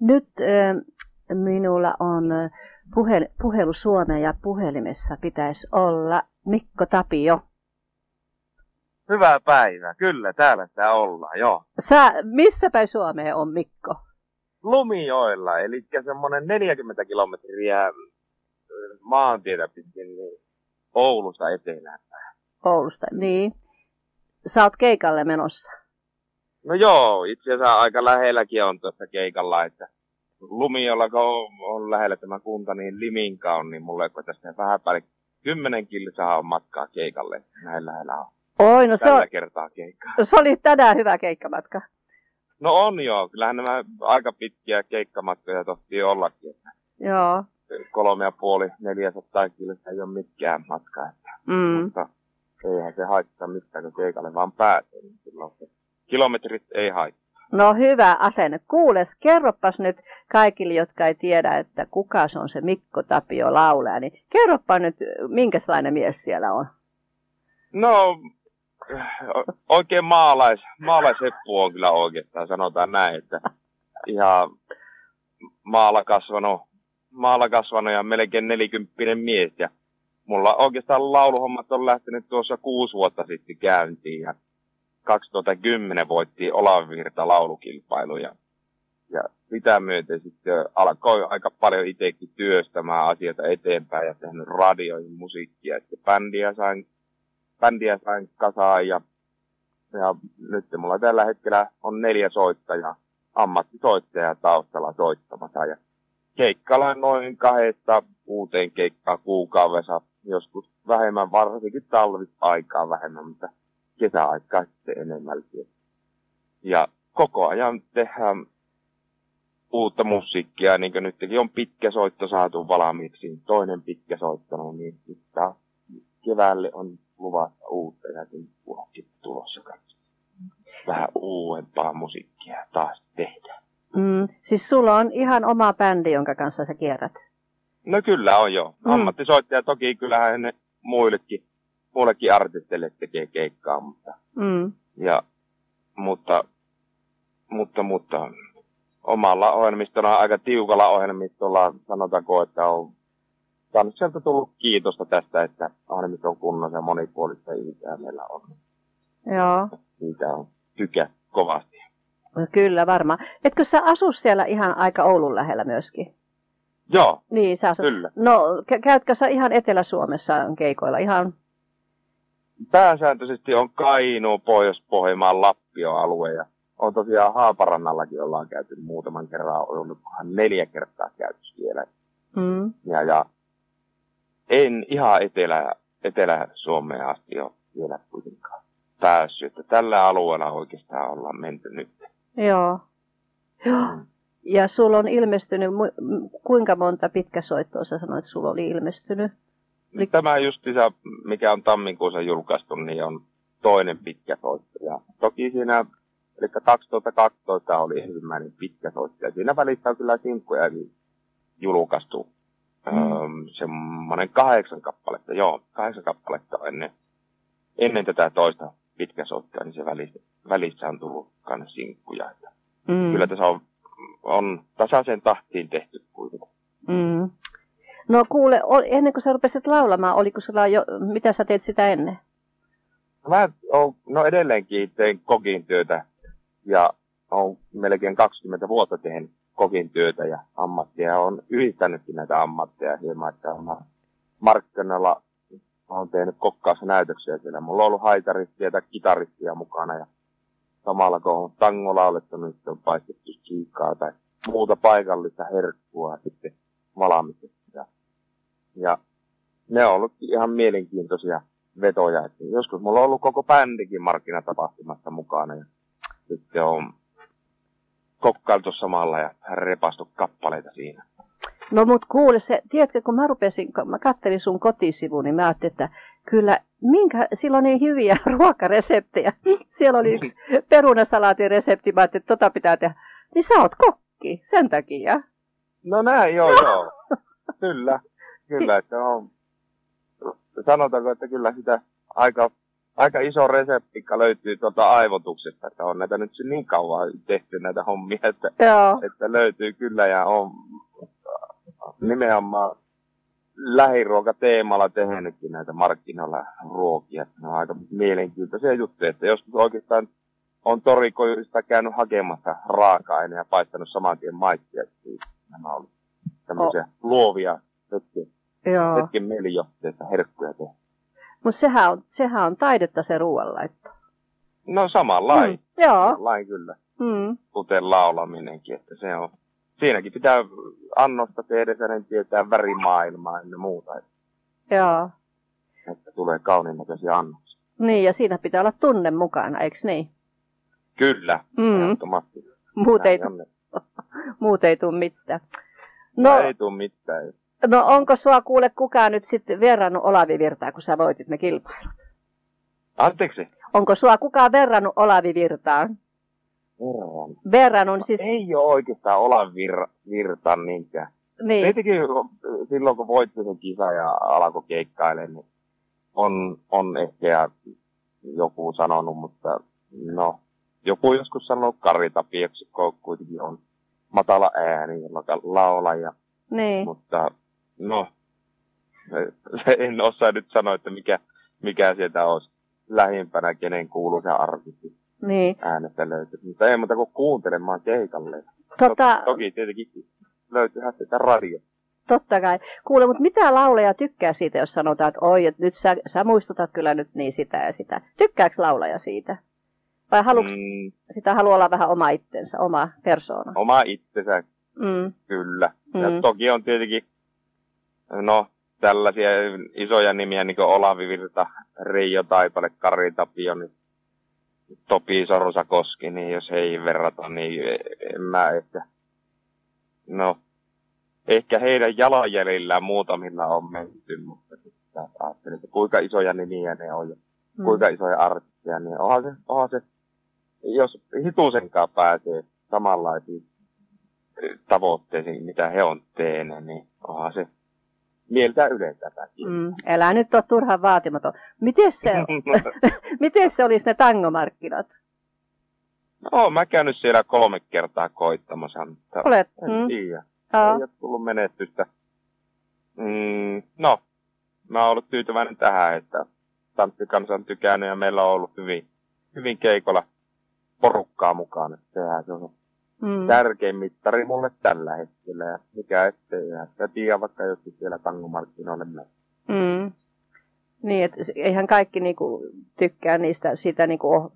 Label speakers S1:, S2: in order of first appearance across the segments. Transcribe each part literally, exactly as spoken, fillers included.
S1: Nyt äh, minulla on puhel, puhelu Suomeen ja puhelimessa pitäisi olla Mikko Tapio.
S2: Hyvää päivää. Kyllä, täällä sitä ollaan, joo.
S1: Sä, missä päin Suomeen on Mikko?
S2: Lumijoella, eli semmoinen neljäkymmentä kilometriä maantietä pitkin niin Oulusta etelään.
S1: Oulusta, niin. Sä oot keikalle menossa.
S2: No joo, itse asiassa aika lähelläkin on tuossa keikalla, että Lumijoella, kun on, on lähellä tämä kunta, niin Liminka on, niin mulle kun tästä vähän päälle kymmenen kilsaa on matkaa keikalle. Näin lähellä on.
S1: Oi, no se
S2: Tällä
S1: on,
S2: kertaa keikkaa.
S1: se oli tänään hyvä keikkamatka.
S2: No on joo, kyllähän nämä aika pitkiä keikkamatkoja tohtii ollakin.
S1: Joo.
S2: Kolme ja puoli, neljäsataa kilsaa ei ole mitkään matkaa.
S1: Mm.
S2: Mutta eihän se haittaa mitään, kun keikalle vaan pääsee. Niin silloin se kilometrit ei haittaa.
S1: No hyvä asenne. Kuules, kerropas nyt kaikille, jotka ei tiedä, että kuka se on se Mikko Tapio laulaja, niin kerropa nyt, minkälainen mies siellä on.
S2: No, oikein maalais, maalaisheppu on kyllä oikeastaan, sanotaan näin, että ihan maalla kasvanut, maalla kasvanut ja melkein nelikymppinen mies. Ja mulla oikeastaan lauluhommat on lähtenyt tuossa kuusi vuotta sitten käyntiin ja kaksituhattakymmenen voitti Olavinvirta laulukilpailuja. Ja sitä myöten sitten alkoi aika paljon itsekin työstämään asioita eteenpäin ja tehnyt radioihin musiikkia. Sitten bändiä sain, bändiä sain kasaan ja, ja nyt mulla tällä hetkellä on neljä soittajaa, ammattisoittajaa taustalla soittamassa. Ja keikkailla noin kahdesta kuuteen keikkaa kuukaudessa, joskus vähemmän, varsinkin talvisaikaa vähemmän, mutta kesäaikaa sitten enemmälti. Ja koko ajan tehdään uutta musiikkia, niin kuin nytkin on pitkä soitto saatu valmiiksi, toinen pitkä soitto, niin sitten keväälle on luvassa uutta ja sitten tulossa kanssa. Vähän uudempaa musiikkia taas tehdään.
S1: Mm, siis sulla on ihan oma bändi, jonka kanssa sä kierrät?
S2: No kyllä on jo.
S1: Mm.
S2: Ammattisoittaja toki kyllähän ne muillekin, muillekin artisteille tekee keikkaa, mutta,
S1: Mm.
S2: ja, mutta, mutta, mutta omalla ohjelmistolla aika tiukalla ohjelmistolla sanotaanko, että on saanut sieltä tullut kiitosta tästä, että ohjelmisto on kunnossa ja monipuolista ihmisiä meillä on.
S1: Joo.
S2: Siitä on tykä kovasti.
S1: No kyllä varmaan. Etkö sä asu siellä ihan aika Oulun lähellä myöskin?
S2: Joo,
S1: Niin, sä asut.
S2: kyllä.
S1: No, kä- käytkö sä ihan Etelä-Suomessa keikoilla? Ihan...
S2: Pääsääntöisesti on Kainuu, Pohjois-Pohjanmaan, Lappio-alue ja on tosiaan Haaparannallakin ollaan käyty muutaman kerran, on ollutkohan neljä kertaa käyty siellä.
S1: Mm.
S2: Ja, ja en ihan Etelä, Etelä-Suomeen asti ole vielä kuitenkaan päässyt, että tällä alueella oikeastaan ollaan menty nyt.
S1: Joo. Joo. Ja sulla on ilmestynyt, mu- kuinka monta pitkäsoittoa sä sanoit, että sulla oli ilmestynyt?
S2: Tämä justiinsa, mikä on tammikuussa julkaistu, niin on toinen pitkä soitto. Ja toki siinä, eli kaksituhattakaksitoista oli ensimmäinen pitkä soitto. Ja siinä välissä on kyllä sinkkujakin julkaistu. Mm. Öö, semmoinen kahdeksan kappaletta, joo, kahdeksan kappaletta ennen, ennen tätä toista pitkäsoittoa, niin se välissä, välissä on tullut myös sinkkuja. Mm. Kyllä tässä on, on tasaisen tahtiin tehty kuitenkin.
S1: Mm. No kuule, ennen kuin sä rupesit laulamaan, oliko sulla jo, mitä sä teet sitä ennen?
S2: Mä oon, no edelleenkin tein kokin työtä ja olen melkein kaksikymmentä vuotta tehnyt kokin työtä ja ammattia. Olen yhdistänytkin näitä ammatteja hieman, että olen markkinoilla olen tehnyt kokkausnäytöksiä siellä. Mulla on ollut haitaristia tai kitaristia mukana ja samalla kun on tango laulettu, niin on paistettu siikaa tai muuta paikallista herkkua sitten valmistettu. Ja ne on ollut ihan mielenkiintoisia vetoja. Että joskus mulla on ollut koko bändikin markkinatapahtumassa mukana. Ja sitten on kokkailtu samalla ja repastu kappaleita siinä.
S1: No mut kuule, se, tiedätkö, kun mä rupesin, kun mä kattelin sun kotisivuun, niin mä ajattelin, että kyllä, minkä, sillä on niin hyviä ruokareseptejä. Siellä oli yksi perunasalaatin resepti, mä ajattelin, että tota pitää tehdä. Niin sä oot kokki, sen takia.
S2: No näin, joo, joo. Kyllä. Kyllä, että on, sanotaanko, että kyllä sitä aika aika iso reseptikka löytyy tuolta aivotuksesta, että on näitä nyt niin kauan tehty näitä hommia, että, että löytyy kyllä ja on nimenomaan lähiruokateemalla tehnytkin näitä markkinoilla ruokia. Ne on aika mielenkiintoisia juttuja, että joskus oikeastaan on torikoista käynyt hakemassa raaka-aineja ja paistanut saman tien maittia. Nämä on tämmöisiä oh. luovia hetken, hetken mielijohteita herkkuja tehdä.
S1: Mutta sehän on, sehän on taidetta se ruoanlaitto.
S2: No samanlain.
S1: Mm. Joo.
S2: Samanlain kyllä.
S1: Mm.
S2: Kuten laulaminenkin, että se on. Siinäkin pitää annosta tehdä, niin tietää värimaailmaa ja muuta. Että,
S1: joo.
S2: Että tulee kauniin näköisiä annoksia.
S1: Niin, ja siinä pitää olla tunne mukana, eikö niin?
S2: Kyllä,
S1: mm.
S2: ehdottomasti.
S1: Muut ei, muut ei tule mitään.
S2: No, no ei tule mitään.
S1: No onko sua kuule kukaan nyt sitten verrannut Olavi Virtaa, kun sä voitit ne kilpailut?
S2: Anteeksi?
S1: Onko sua kukaan verrannut Olavi Virtaan?
S2: Verran.
S1: Verrannut siis...
S2: Ei ole oikeastaan Olavi vir, Virtaan niinkään.
S1: Niin.
S2: Tietenkin silloin kun voitti sen kisa ja alkoi keikkailemaan, niin on, on ehkä joku sanonut, mutta no, joku joskus sanoo Kari Tapioksi, kun kuitenkin on matala ääni, laulaja.
S1: Niin.
S2: Mutta no, en osaa nyt sanoa, että mikä, mikä sieltä olisi lähimpänä, kenen kuuluisa artisti
S1: niin.
S2: äänestä löytyy. Mutta ei muuta kuin kuuntelemaan keikalle.
S1: Tota...
S2: Toki tietenkin löytyyhän sitä radio.
S1: Totta kai. Kuule, mutta mitä laulaja tykkää siitä, jos sanotaan, että oi, että nyt sä, sä muistutat kyllä nyt niin sitä ja sitä. Tykkääkö laulaja siitä? Vai haluatko mm. sitä haluaa olla vähän oma itsensä, oma persoona?
S2: Oma itsensä,
S1: mm.
S2: kyllä.
S1: Mm.
S2: Ja toki on tietenkin, no, tällaisia isoja nimiä, niin kuin Olavi Virta, Reijo Taipale, Kari Tapio, niin Topi Sorsakoski, niin jos ei verrata, niin en mä ehkä, no, ehkä heidän jalanjäljillään muutamilla on menty, mutta sitten ajattelin, että kuinka isoja nimiä ne on ja mm. kuinka isoja artisteja, niin onhan se, onhan se, jos hitusenkaan pääsee samanlaisiin tavoitteisiin, mitä he on tehneet, niin onhan se mieltä yleistäväkin.
S1: Mm, älä nyt ole turhaan vaatimaton. Miten se, miten se olisi ne tangomarkkinat?
S2: No, mä käynyt siellä kolme kertaa koittamassa, mutta
S1: olet?
S2: en
S1: mm.
S2: tiedä.
S1: Aa.
S2: Ei ole tullut menestystä. Mm, no, mä oon ollut tyytyväinen tähän, että tanssikansa on tykännyt ja meillä on ollut hyvin, hyvin keikolla porukkaa mukaan. Sehän se on mm. tärkein mittari mulle tällä hetkellä. Ja mikä ettei. Ja tiedä vaikka joskus siellä tangomarkkinoille mennä.
S1: Mm. Niin, että eihän kaikki niinku tykkää niistä siitä niinku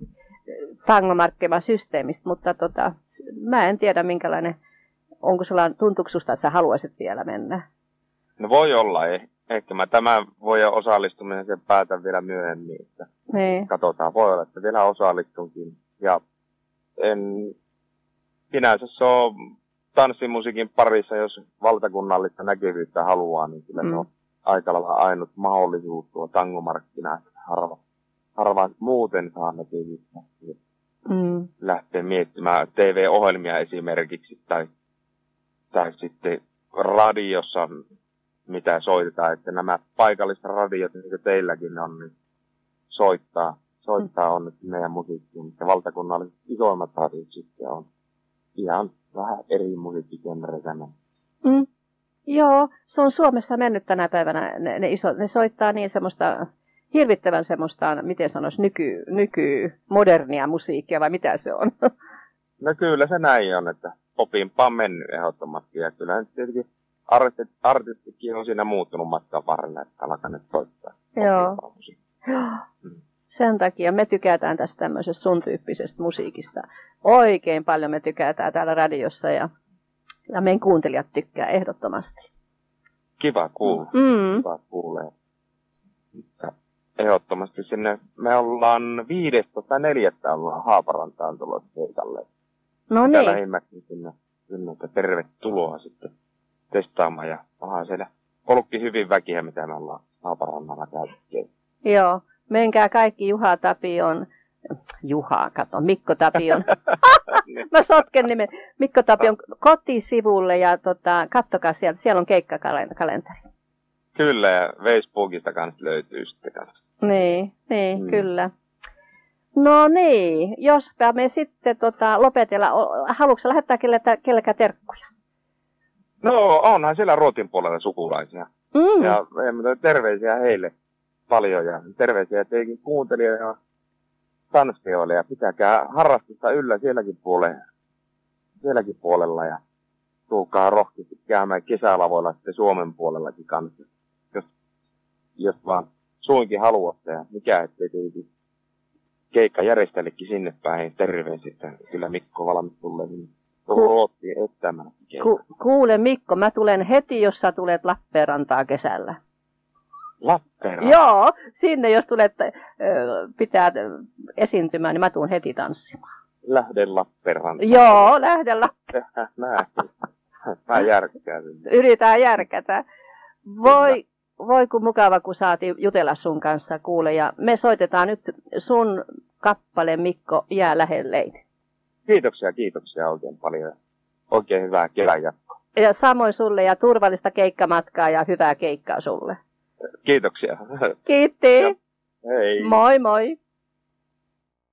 S1: tangomarkkinasysteemistä, mutta tota, mä en tiedä minkälainen, onko sulla, tuntuuko susta, että sä haluaisit vielä mennä?
S2: No voi olla, eh. ehkä mä tämän voi osallistuminen sen päätän vielä myöhemmin, että
S1: niin.
S2: Katsotaan, voi olla, että vielä osallistunkin. Ja en sinänsä se on tanssimusiikin parissa, jos valtakunnallista näkyvyyttä haluaa, niin kyllä mm. se on aika lailla ainut mahdollisuus tuo tangomarkkina, harva, harva muuten saa näkyvyyttä. Mm. Lähtee miettimään T V-ohjelmia esimerkiksi tai, tai sitten radiossa, mitä soitetaan, että nämä paikalliset radiot, niin kuin teilläkin on, niin soittaa, soittaa mm. on nyt meidän musiikkiin, mutta valtakunnalliset isoimmat radiot sitten on ihan vähän eri musiikkigenreitä.
S1: Mm. Joo, se on Suomessa mennyt tänä päivänä, ne, ne, iso, ne soittaa niin semmoista, hirvittävän semmoista, miten sanoisi, nyky, nyky, modernia musiikkia, vai mitä se on?
S2: No kyllä se näin on, että popimpaa on mennyt ehdottomasti, ja kyllä nyt tietenkin artistit, artistikin on siinä muuttunut matkan varrella, että alkaa soittaa.
S1: Joo. Mm. Sen takia me tykätään tästä tämmöisestä sun tyyppisestä musiikista. Oikein paljon me tykätään täällä radiossa ja, ja meidän kuuntelijat tykkää ehdottomasti.
S2: Kiva kuulla.
S1: Mm.
S2: Kiva kuulee. Ehdottomasti sinne me ollaan viidestoista neljättä ollaan Haaparantaan tulossa keikalle.
S1: No
S2: niin.
S1: niin.
S2: Lähimmäksi sinne, sinne, että tervetuloa sitten testaamaan ja onhan siellä ollutkin hyvin väkiä, mitä me ollaan Haaparannalla käytetty.
S1: Joo. Menkää kaikki Juha Tapion, Juha, kato, Mikko Tapion, mä sotken nimen, Mikko Tapion kotisivulle ja tota, kattokaa sieltä, siellä on keikkakalenteri.
S2: Kyllä, ja Facebookista kanssa löytyy sitten kanssa.
S1: Niin, niin
S2: Mm.
S1: kyllä. No niin, jospa me sitten tota, lopetella. Haluatko lähettää kellekään terkkuja?
S2: No onhan siellä Ruotin puolella sukulaisia.
S1: Mm.
S2: Ja terveisiä heille paljon ja terveisiä teikin kuuntelijoille ja tanssijoille ja pitäkää harrastusta yllä sielläkin puolella, sielläkin puolella ja tulkaa rohkeasti käymään kesälavoilla sitten Suomen puolellakin kanssa, jos, jos vaan suinkin haluatte ja mikä ettei teikin keikka järjestellekin sinne päin terveisiä, kyllä Mikko valmis tulee niin Ruottiin ettämään.
S1: Ku, kuule Mikko, mä tulen heti, jos sä tulet Lappeenrantaa kesällä.
S2: Lappeenranta?
S1: Joo, sinne jos tulet äh, pitää esiintymään, niin mä tuun heti tanssimaan.
S2: Lähden Lappeenrantaan.
S1: Joo, lähden Lappeenrantaan.
S2: Näin. Mä järkkään.
S1: Yritään järkätä. Voi, voi kun mukava, kun saatiin jutella sun kanssa, kuule. Ja me soitetaan nyt sun kappale Mikko jää lähelle.
S2: Kiitoksia, kiitoksia oikein paljon. Oikein hyvää kevään jatkoa.
S1: Ja samoin sulle ja turvallista keikkamatkaa ja hyvää keikkaa sulle.
S2: Kiitoksia.
S1: Kiitti.
S2: Hei.
S1: Moi moi.